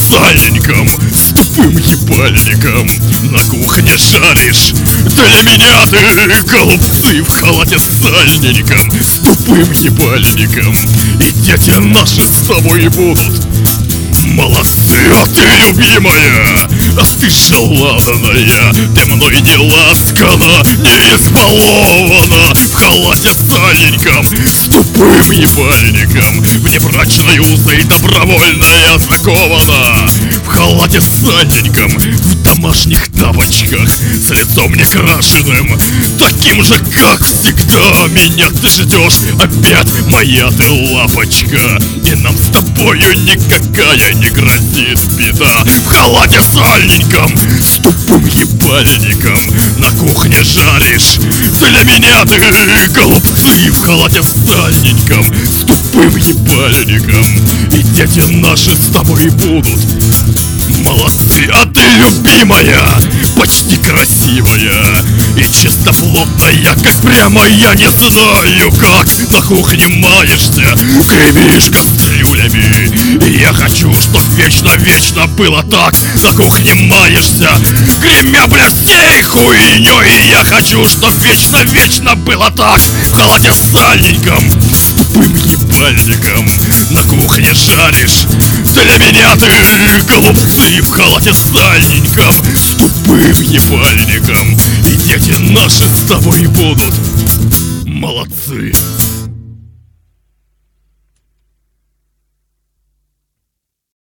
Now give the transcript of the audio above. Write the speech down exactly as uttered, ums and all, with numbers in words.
сальником, с тупым ебальником на кухне жаришь. Для меня ты голубцы в халате сальником, с тупым ебальником. И дети наши с тобой будут. Молодцы, а ты любимая, а ты желанная, ты мной не ласкана, не избалована. В халате сальником, с тупым ебальником, в небрачной узой добровольная закована. В халате сальником, в домашних тапочках, с лицом некрашенным, таким же, как всегда. Меня ты ждешь опять, моя ты лапочка, и нам с тобою никакая не грозит беда. В халате сальником, с тупым ебальником, на кухне жаришь. Для меня ты голубцы в халате сальником, с тупым ебальником. И дети наши с тобой будут. Молодцы, а ты любимая, почти красивая и чистоплотная, как прямо я не знаю как. На кухне маешься, гремишь кастрюлями, и я хочу, чтоб вечно-вечно было так. На кухне маешься, гремя, блядь, всей хуйней, и я хочу, чтоб вечно-вечно было так. В халате сальником, с тупым ебальником, на кухне жаришь. Для меня ты голубцы в халате сальником, с тупым ебальником. И дети наши с тобой будут. Молодцы.